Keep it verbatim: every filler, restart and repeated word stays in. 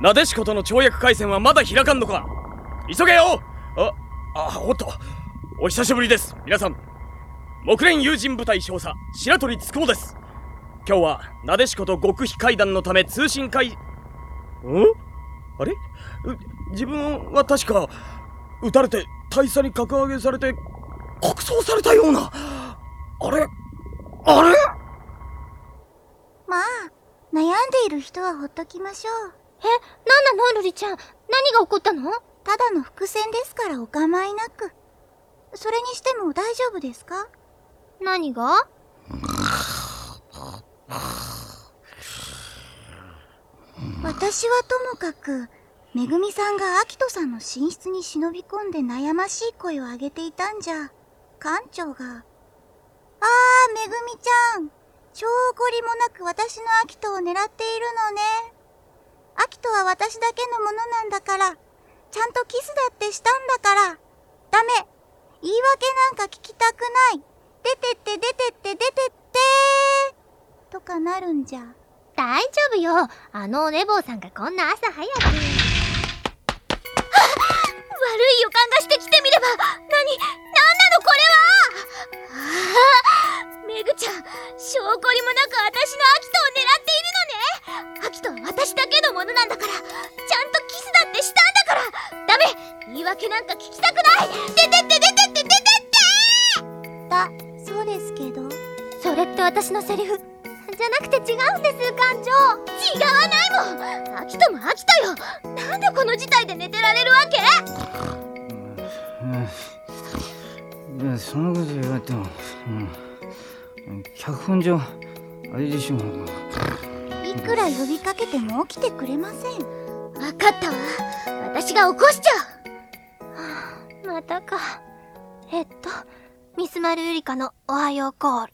なでしことの跳躍回線はまだ開かんのか。急げよ。あ、あ、おっと、お久しぶりです皆さん。木蓮友人部隊少佐白鳥つこうです。今日はなでしこと極秘会談のため通信会んあれ自分は確か撃たれて大佐に格上げされて国葬されたような。あれあれまあ悩んでいる人はほっときましょう。 え、なんなのルリちゃん。何が起こったの？ ただの伏線ですからお構いなく。それにしても大丈夫ですか？ 何が？ 私はともかくめぐみさんがアキトさんの寝室に忍び込んで悩ましい声を上げていたんじゃ、館長が「あーめぐみちゃん、証拠りもなく私のアキトを狙っているのね。アキトは私だけのものなんだから、ちゃんとキスだってしたんだから、ダメ、言い訳なんか聞きたくない、出てって出てって出てってとかなるんじゃ。 大丈夫よ。あのお寝坊さんがこんな朝早く。悪い予感がしてきてみれば。なに、なんなのこれは。ああ、メグちゃん、証拠りもなく私のアキトを狙っているのね。アキトは私だけのものなんだから、ちゃんとキスだってしたんだから。ダメ、言い訳なんか聞きたくない。出てって出てって出てってだ、そうですけど。 それって私のセリフじゃなくて違うんです、館長。違わないもん。アキトもアキトよ。なんでこの事態で寝てられるわけ？ うん、いや、そんなこと言われても、うん、脚本上あれでしょう。 いくら呼びかけても起きてくれません。 わかったわ。私が起こしちゃう。はあ、またか。えっとミスマルユリカのおはようコール。